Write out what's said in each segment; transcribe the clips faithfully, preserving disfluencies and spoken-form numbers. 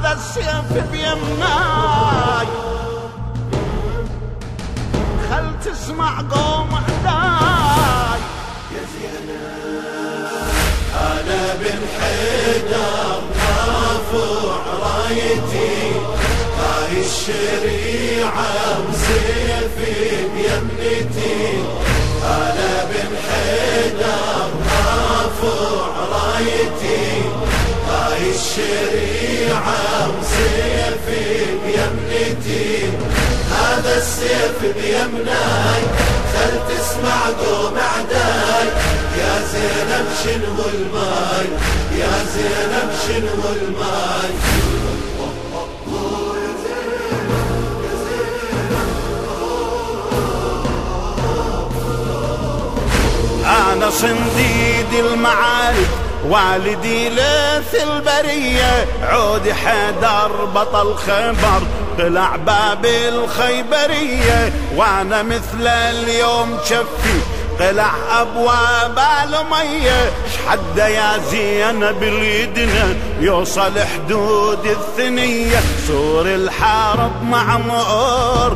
هذا السيف بيمناي خل تسمع قوم عداي. يا زينب أنا بن حيدر رافع رايتي هاي الشريعة وسيفي بيمنتي. أنا بن حيدر رافع رايتي هاي الشريعة وسيفي بيمنتي. هذا السيف بيمناي خل تسمع قوم عداي. يا زينب شنو الماي يا زينب شنو الماي. أنا صنديد المعارك والدي ليث البرية عود حيدر بطل خيبر طلع باب الخيبرية. وانا مثل اليوم شفي قلع ابواب المية. شحد يا زينب اليدنا يوصل حدود الثنية. سور الحرب معمور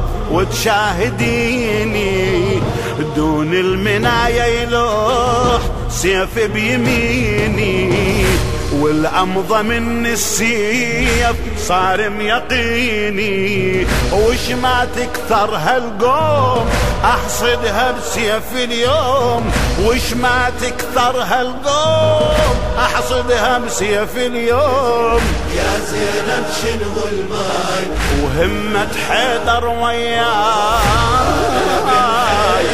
وتشاهديني دون المناية يلوح سيف بيميني. والأمضى من السيف صارم يقيني. وش ما تكثر هالقوم أحصدها بسيف اليوم. وش ما تكثر هالقوم أحصدها بسيف اليوم. يا زينب شنو الماي وهمة حيدر وياي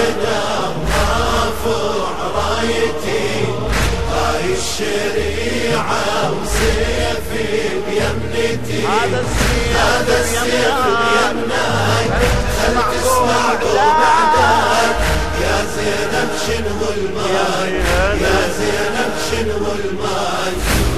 رافع رايتي هاي الشريعة وسيفي بيمنتي. هذا السيف هذا السيف بيمناي خل تسمع قوم عداي. يا زينب شنو الماي يا زينب شنو الماي.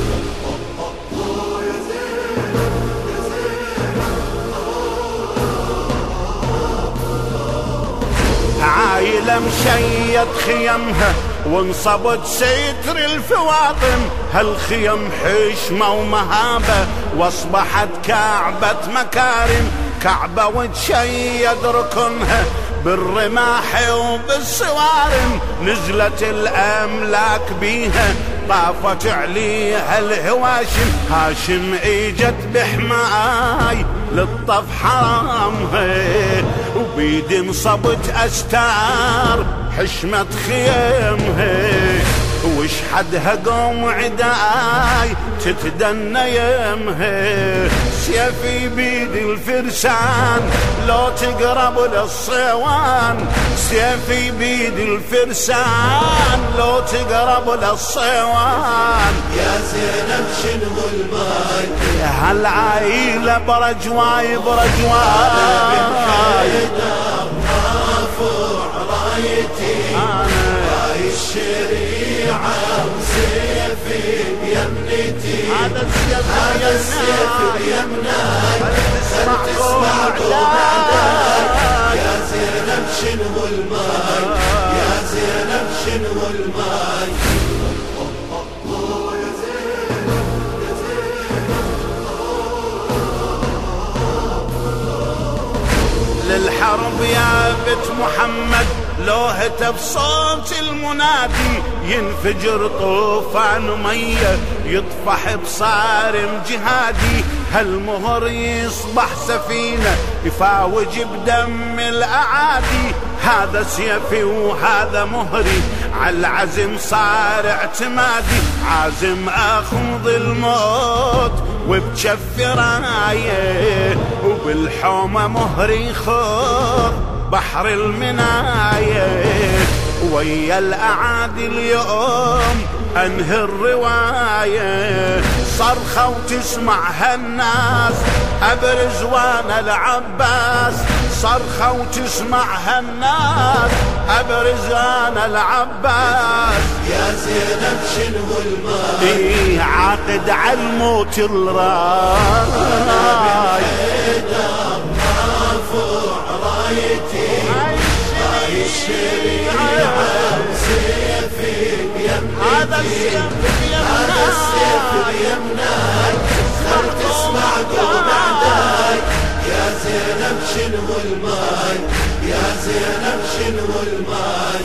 عايلة مشيت خيمها وانصبت ستر الفواطم. هالخيم حشمة ومهابة واصبحت كعبة مكارم. كعبة وتشيد ركنها بالرماح وبالصوارم. نزلت الأملاك بيها طافت عليها الهواشم. هاشم اجت بحماي للطف حرامها وبيد انصبت أستار حشمة خيمها. وش حدها قوم عداي تتدنى يمها. سيفي بيد الفرسان لو تقرب للصوان. سيفي بيد الفرسان لو تقرب للصوان. يا زينب شنو الماي هالعايلة برجواي برجواي. رافع رايتي هاي الشريعة وسيفي بيمنتي. هذا السيف هذا السيف بيمناي خل تسمع قوم عداي. يا زينب شنو الماي يا زينب شنو الماي. للحرب يا بنت محمد لو هتف صوت المنادي. ينفجر طوفان مية يطفح بصارم جهادي. هالمهر يصبح سفينة يفاوج بدم الأعادي. هذا سيفي وهذا مهري عالعزم صار اعتمادي. عازم اخوض الموت وبجف رايه وبالحومة مهري خوض بحر المناية. ويا الأعادي اليوم أنهي الرواية. صرخة وتسمعها الناس أبرز وانا العباس. صرخة وتسمعها الناس أبرز انا العباس. يا زينب شنو الماي إيه عاقد عالموت الراي. رايتي هاي الشريعة وسيفي بيمنتي. هذا السيف هذا السيف بيمناي خل تسمع يا زينب شنو الماي يا زينب شنو الماي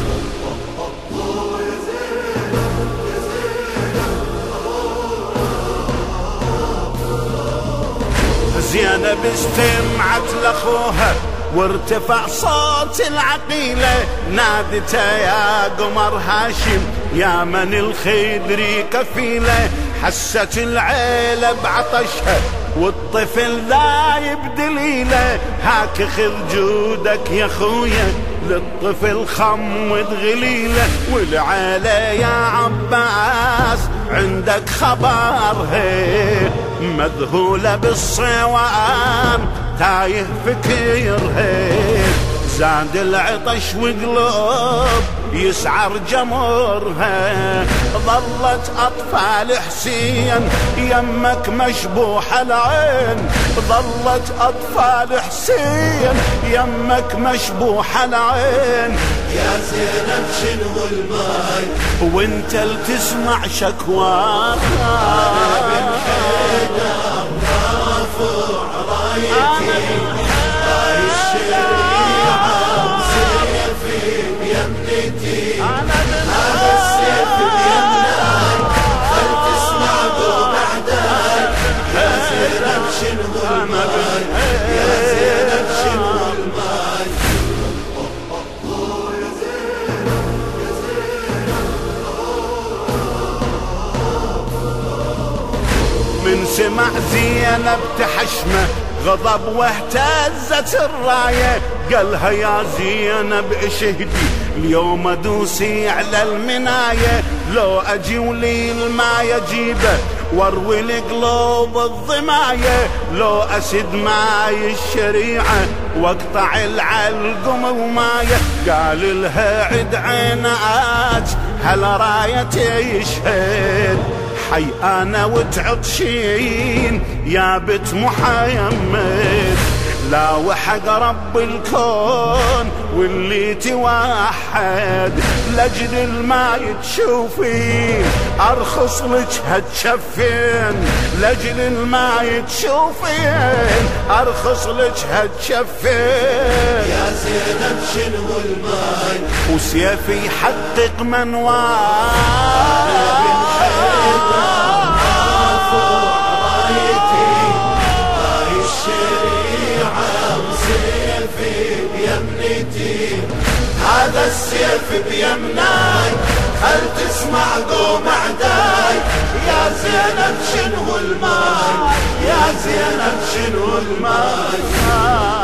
زينب استمعت لاخوها وارتفع صوت العقيلة نادته يا قمر هاشم يا من الخدري كفيلة حست العيلة بعطشها والطفل ذايب دليله هاك خذ جودك يا خويا للطفل خمد غليله والعيلة يا عباس عندك خبر هي مذهولة بالصوام تايه فكرها زاد العطش وقلوب يسعر جمرها ظلت أطفال حسين يمك مشبوح العين ظلت أطفال حسين يمك مشبوح العين يا زينب شنو الماي وانت لتسمع شكواها أنا بن حيدر رافع رايتي راي الشريعة وسيفي بيمنتي هذا السيف بيمناي خل تسمع قوم أعداي يا زينب شنو الماي يا زينب شنو الماي من سمع زينب تحشمه غضب واهتزت الراية قالها يا زينب اشهدي اليوم ادوسي على المناية لو اجي وليل ما يجيبه واروي القلوب الضماية لو اسد ماي الشريعة واقطع العلقم وماية قال لها عد عينات هل راية يشهد حي انا وتعطشين يا بنت محمد لا وحق رب الكون واللي توحد لاجل الماي تشوفين ارخص لك هتشفين لاجل الماي تشوفين ارخص لك هتشفين يا زينب شنو الماي وسيفي يحقق منوال هذا السيف بيمناي خل تسمع قوم اعداي يا زينب شنو الماي يا زينب شنو الماي